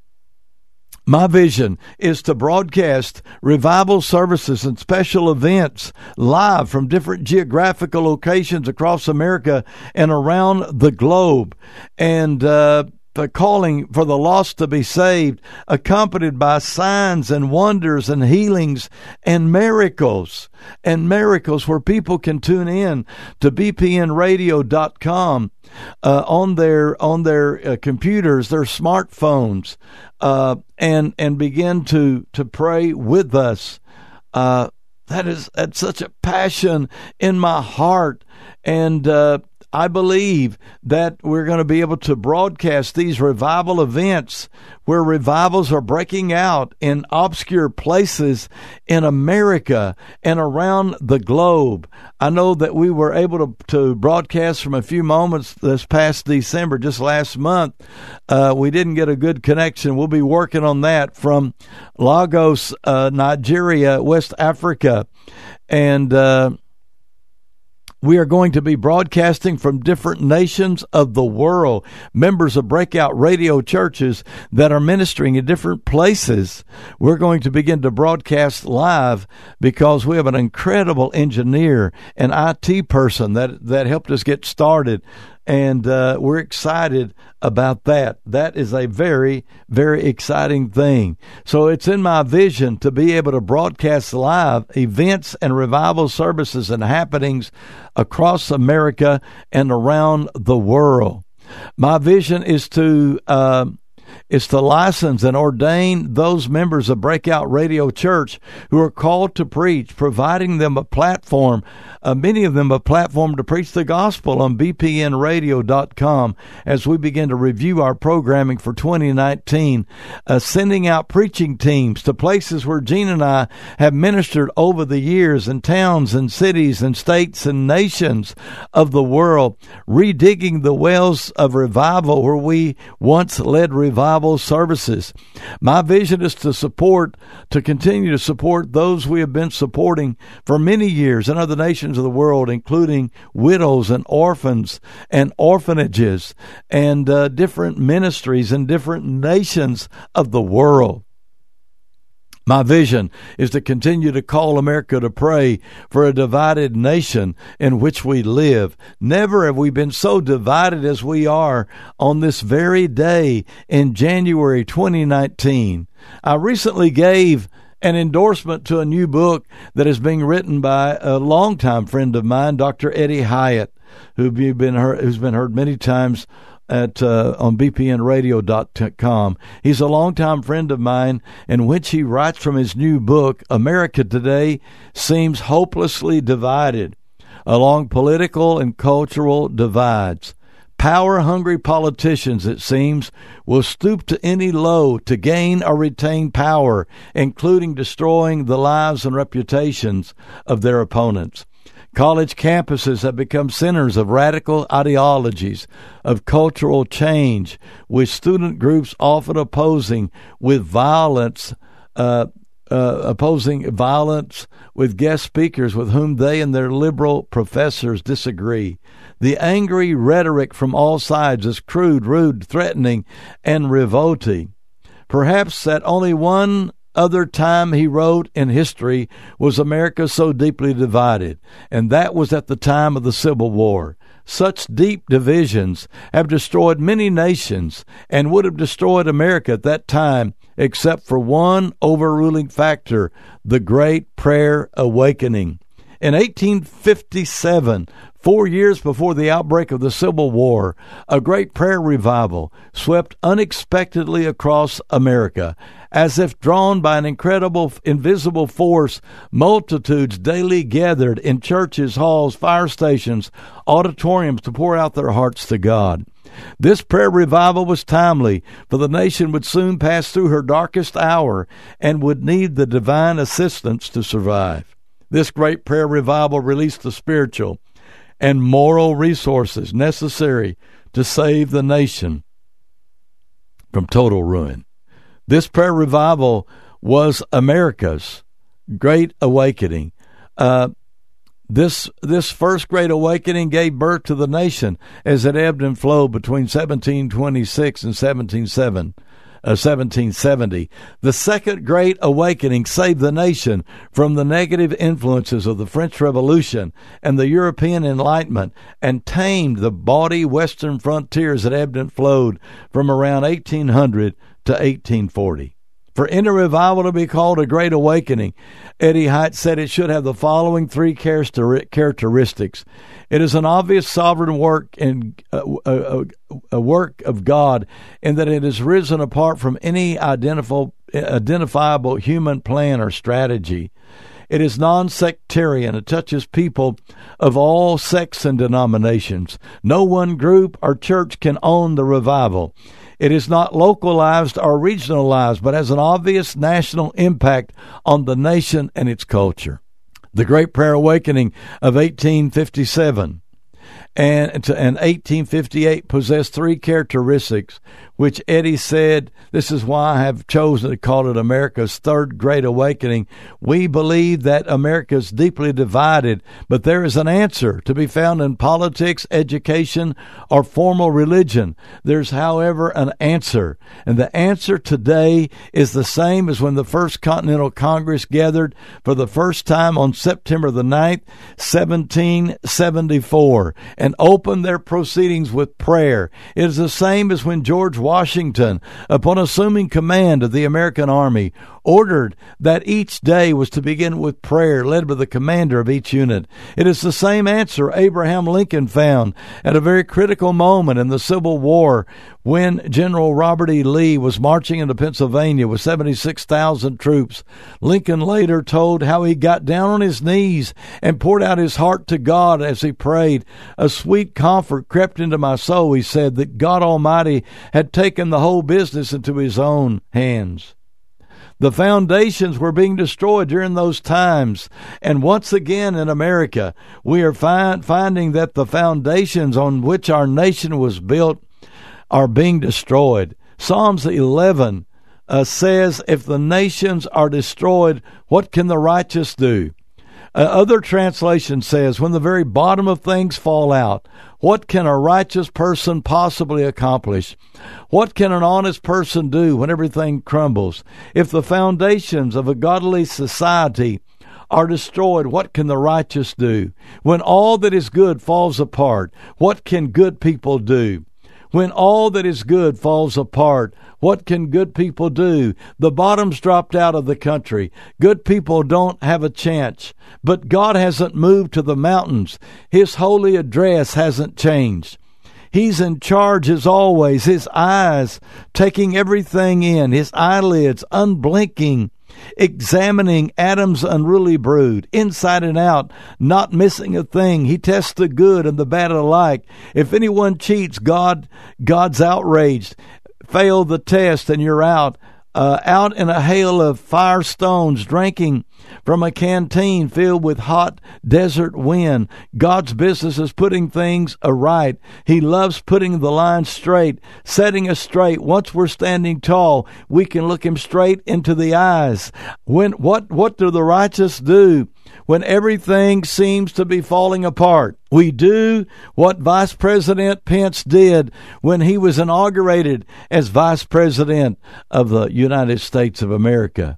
my vision is to broadcast revival services and special events live from different geographical locations across America and around the globe. And uh the calling for the lost to be saved, accompanied by signs and wonders and healings and miracles, and miracles where people can tune in to b p n radio dot com uh, on their on their uh, computers, their smartphones, uh, and and begin to to pray with us. Uh, that is that's such a passion in my heart, and uh, I believe that we're going to be able to broadcast these revival events where revivals are breaking out in obscure places in America and around the globe. I know that we were able to, to broadcast from a few moments this past December, just last month. Uh, we didn't get a good connection. We'll be working on that from Lagos, uh, Nigeria, West Africa. And, uh, We are going to be broadcasting from different nations of the world, members of breakout radio churches that are ministering in different places. We're going to begin to broadcast live because we have an incredible engineer and I T person that, that helped us get started. And uh, we're excited about that. That is a very, very exciting thing. So it's in my vision to be able to broadcast live events and revival services and happenings across America and around the world. My vision is to uh, is to license and ordain those members of Breakout Radio Church who are called to preach, providing them a platform, uh, many of them a platform to preach the gospel on b p n radio dot com as we begin to review our programming for twenty nineteen, uh, sending out preaching teams to places where Gene and I have ministered over the years in towns and cities and states and nations of the world, redigging the wells of revival where we once led revival services. My vision is to support, to continue to support those we have been supporting for many years in other nations of the world, including widows and orphans and orphanages and uh, different ministries in different nations of the world. My vision is to continue to call America to pray for a divided nation in which we live. Never have we been so divided as we are on this very day in January twenty nineteen. I recently gave an endorsement to a new book that is being written by a longtime friend of mine, Doctor Eddie Hyatt, who you've been heard, who's been heard many times at uh, on b p n radio dot com. He's a longtime friend of mine, in which he writes from his new book, America Today Seems Hopelessly Divided Along Political and Cultural Divides. Power-hungry politicians, it seems, will stoop to any low to gain or retain power, including destroying the lives and reputations of their opponents. College campuses have become centers of radical ideologies, of cultural change, with student groups often opposing with violence, uh, uh, opposing violence with guest speakers with whom they and their liberal professors disagree. The angry rhetoric from all sides is crude, rude, threatening, and revolting. Perhaps at only one other time he wrote in history was America so deeply divided, and that was at the time of the Civil War. Such deep divisions have destroyed many nations and would have destroyed America at that time, except for one overruling factor, the Great Prayer Awakening. In eighteen fifty-seven, four years before the outbreak of the Civil War, a great prayer revival swept unexpectedly across America. As if drawn by an incredible, invisible force, multitudes daily gathered in churches, halls, fire stations, auditoriums to pour out their hearts to God. This prayer revival was timely, for the nation would soon pass through her darkest hour and would need the divine assistance to survive. This great prayer revival released the spiritual and moral resources necessary to save the nation from total ruin. This prayer revival was America's great awakening. Uh, this this first great awakening gave birth to the nation as it ebbed and flowed between seventeen twenty-six and seventeen seventy. The second great awakening saved the nation from the negative influences of the French Revolution and the European Enlightenment and tamed the bawdy western frontiers that ebbed and flowed from around eighteen hundred to eighteen forty. For any revival to be called a great awakening, Eddie Hyatt said it should have the following three characteristics. It is an obvious sovereign work and uh, a, a work of God, in that it is risen apart from any identifiable, identifiable human plan or strategy. It is non-sectarian. It touches people of all sects and denominations. No one group or church can own the revival. It is not localized or regionalized, but has an obvious national impact on the nation and its culture. The Great Prayer Awakening of eighteen fifty-seven and in eighteen fifty-eight possessed three characteristics, which Eddie said, this is why I have chosen to call it America's Third Great Awakening. We believe that America is deeply divided, but there is an answer to be found in politics, education, or formal religion. There's, however, an answer, and the answer today is the same as when the First Continental Congress gathered for the first time on September the ninth, seventeen seventy-four, and opened their proceedings with prayer. It is the same as when George Washington, upon assuming command of the American Army, ordered that each day was to begin with prayer led by the commander of each unit. It is the same answer Abraham Lincoln found at a very critical moment in the Civil War when General Robert E. Lee was marching into Pennsylvania with seventy-six thousand troops. Lincoln later told how he got down on his knees and poured out his heart to God as he prayed. A sweet comfort crept into my soul, he said, that God Almighty had taken the whole business into his own hands. The foundations were being destroyed during those times. And once again in America, we are find, finding that the foundations on which our nation was built are being destroyed. Psalms eleven uh, says, if the nations are destroyed, what can the righteous do? Uh, other translation says, when the very bottom of things fall out, what can a righteous person possibly accomplish? What can an honest person do when everything crumbles? If the foundations of a godly society are destroyed, what can the righteous do? When all that is good falls apart, what can good people do? When all that is good falls apart, what can good people do? The bottom's dropped out of the country. Good people don't have a chance. But God hasn't moved to the mountains. His holy address hasn't changed. He's in charge as always, his eyes taking everything in, his eyelids unblinking, examining Adam's unruly brood, inside and out, not missing a thing. He tests the good and the bad alike. If anyone cheats, God, God's outraged. Fail the test and you're out. Uh, out in a hail of fire stones, drinking from a canteen filled with hot desert wind. God's business is putting things aright. He loves putting the line straight, setting us straight. Once we're standing tall, we can look him straight into the eyes. When what what do the righteous do when everything seems to be falling apart? We do what Vice President Pence did when he was inaugurated as Vice President of the United States of America.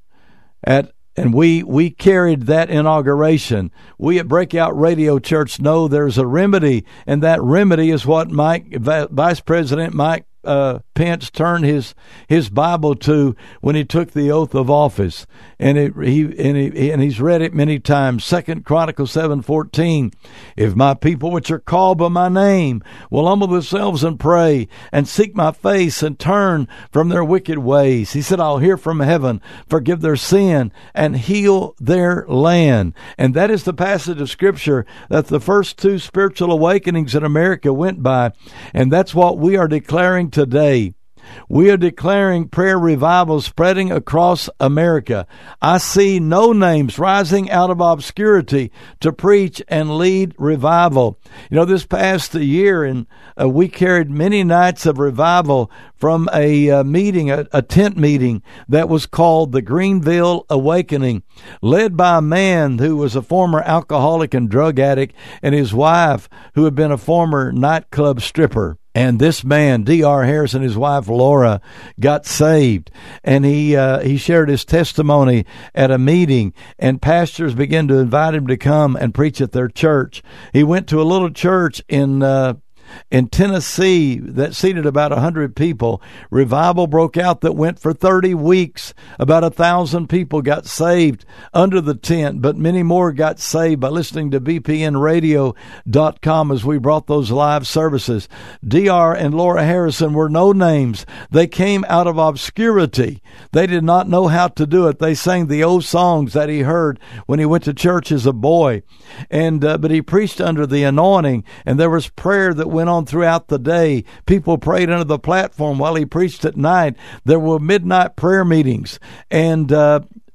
At And we, we carried that inauguration. We at Breakout Radio Church know there's a remedy, and that remedy is what Mike, Vice President Mike uh, Pence turned his his Bible to when he took the oath of office, and it, he and he and he's read it many times. Second Chronicles seven fourteen. If my people, which are called by my name, will humble themselves and pray and seek my face and turn from their wicked ways, he said, I'll hear from heaven, forgive their sin, and heal their land. And that is the passage of Scripture that the first two spiritual awakenings in America went by, and that's what we are declaring today. We are declaring prayer revival spreading across America. I see no names rising out of obscurity to preach and lead revival. You know, this past year, and uh, we carried many nights of revival from a uh, meeting, a, a tent meeting that was called the Greenville Awakening, led by a man who was a former alcoholic and drug addict, and his wife, who had been a former nightclub stripper. And this man, D R Harris, and his wife Laura got saved, and he uh, he shared his testimony at a meeting, and pastors began to invite him to come and preach at their church. He went to a little church in uh, in Tennessee that seated about a hundred people. Revival broke out that went for thirty weeks. About a thousand people got saved under the tent, but many more got saved by listening to B P N radio dot com as we brought those live services. D R and Laura Harrison were no names. They came out of obscurity. They did not know how to do it. They sang the old songs that he heard when he went to church as a boy, and uh, but he preached under the anointing, and there was prayer that went on throughout the day. People prayed under the platform while he preached at night. There were midnight prayer meetings, and uh,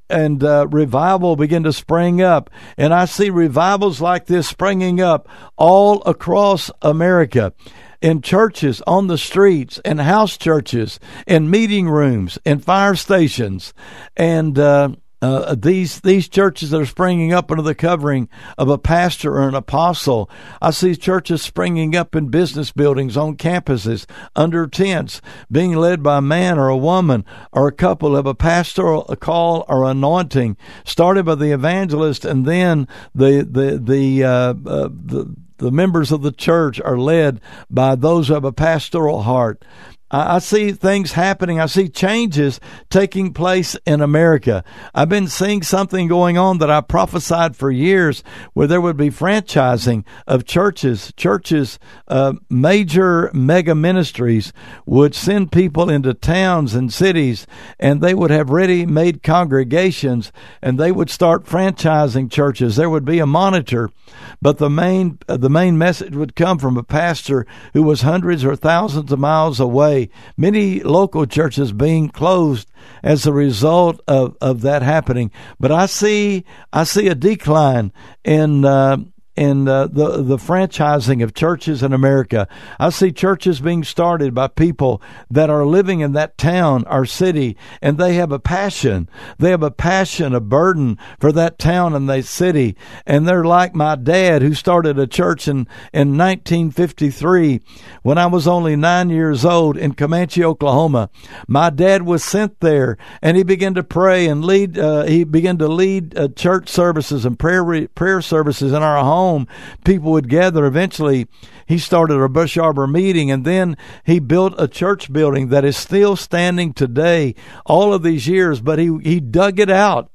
and uh, revival begin to spring up. And I see revivals like this springing up all across America, in churches, on the streets, in house churches, in meeting rooms, in fire stations, and uh, uh, these these churches that are springing up under the covering of a pastor or an apostle. I see churches springing up in business buildings, on campuses, under tents, being led by a man or a woman or a couple of a pastoral a call or anointing, started by the evangelist, and then the the the uh, uh, the The members of the church are led by those who have a pastoral heart. I see things happening. I see changes taking place in America. I've been seeing something going on that I prophesied for years, where there would be franchising of churches. Churches, uh, major mega ministries would send people into towns and cities, and they would have ready-made congregations, and they would start franchising churches. There would be a monitor, but the main uh, the main message would come from a pastor who was hundreds or thousands of miles away. Many local churches being closed as a result of, of that happening. But I see I see a decline in uh, in uh, the the franchising of churches in America. I see churches being started by people that are living in that town or city, and they have a passion. They have a passion, a burden for that town and that city. And they're like my dad, who started a church in, in nineteen fifty-three when I was only nine years old in Comanche, Oklahoma. My dad was sent there, and he began to pray and lead. Uh, he began to lead uh, church services and prayer re- prayer services in our home. People would gather. Eventually, he started a Bush Arbor meeting, and then he built a church building that is still standing today, all of these years. But he, he dug it out.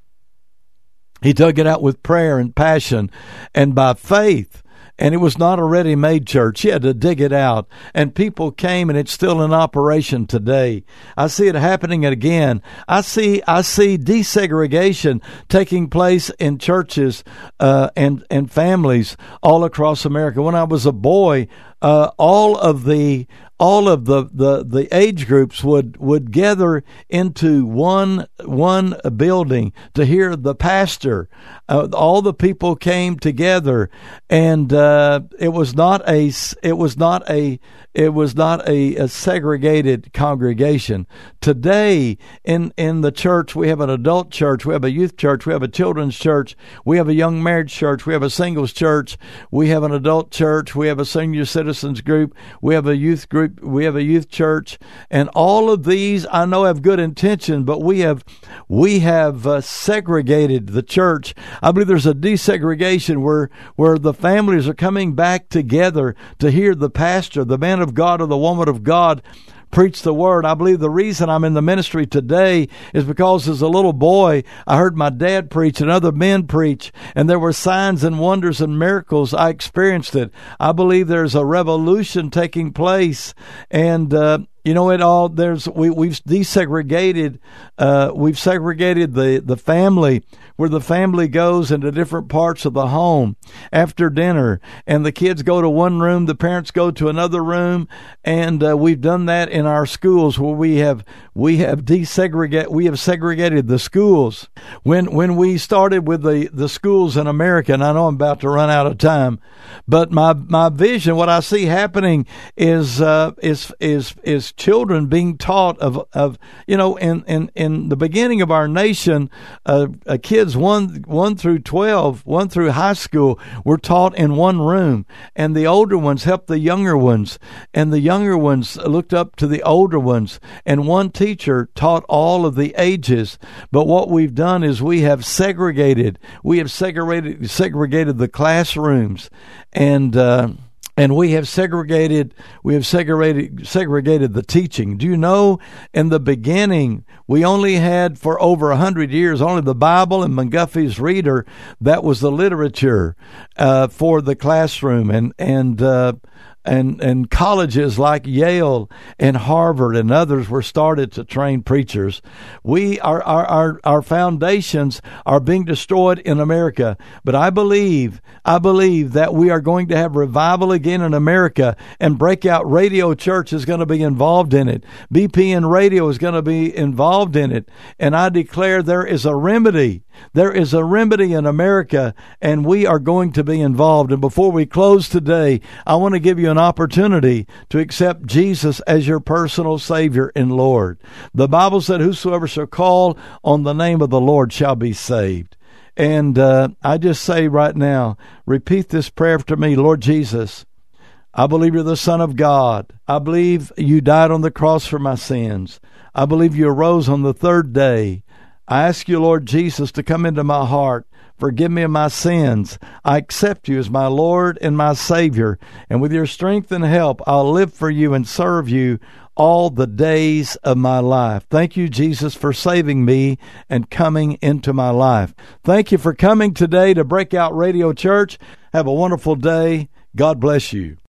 He dug it out with prayer and passion and by faith. And it was not a ready-made church. He had to dig it out. And people came, and it's still in operation today. I see it happening again. I see I see desegregation taking place in churches uh, and, and families all across America. When I was a boy, uh, all of the all of the, the, the age groups would, would gather into one one building to hear the pastor. Uh, all the people came together, and uh, it was not a it was not a it was not a, a segregated congregation. Today, in in the church, we have an adult church, we have a youth church, we have a children's church, we have a young marriage church, we have a singles church, we have an adult church, we have a senior citizens group, we have a youth group. We have a youth church, and all of these I know have good intention, but we have we have uh, segregated the church. I believe there's a desegregation where where the families are coming back together to hear the pastor, the man of God or the woman of God, preach the word. I believe the reason I'm in the ministry today is because as a little boy, I heard my dad preach and other men preach, and there were signs and wonders and miracles. I experienced it. I believe there's a revolution taking place, and uh, you know, it all there's we we've desegregated, uh, we've segregated the the family, where the family goes into different parts of the home after dinner, and the kids go to one room, the parents go to another room, and uh, we've done that in our schools, where we have we have desegregate we have segregated the schools. When when we started with the the schools in America, and I know I'm about to run out of time, but my my vision, what I see happening is uh, is is is children being taught of, of you know, in, in, in the beginning of our nation, uh, uh, kids one one through twelve, one through high school, were taught in one room, and the older ones helped the younger ones, and the younger ones looked up to the older ones, and one teacher taught all of the ages. But what we've done is we have segregated, we have segregated segregated the classrooms, and uh, And we have segregated, we have segregated, segregated the teaching. Do you know, in the beginning, we only had for over a hundred years, only the Bible and McGuffey's Reader. That was the literature uh, for the classroom. And, and uh, and, and colleges like Yale and Harvard and others were started to train preachers. We our, our, our, our foundations are being destroyed in America. But I believe, I believe that we are going to have revival again in America, and Breakout Radio Church is going to be involved in it. B P N Radio is going to be involved in it. And I declare there is a remedy. There is a remedy in America, and we are going to be involved. And before we close today, I want to give you an opportunity to accept Jesus as your personal Savior and Lord. The Bible said, whosoever shall call on the name of the Lord shall be saved. And uh, I just say right now, repeat this prayer after me. Lord Jesus, I believe you're the Son of God. I believe you died on the cross for my sins. I believe you arose on the third day. I ask you, Lord Jesus, to come into my heart. Forgive me of my sins. I accept you as my Lord and my Savior. And with your strength and help, I'll live for you and serve you all the days of my life. Thank you, Jesus, for saving me and coming into my life. Thank you for coming today to Breakout Radio Church. Have a wonderful day. God bless you.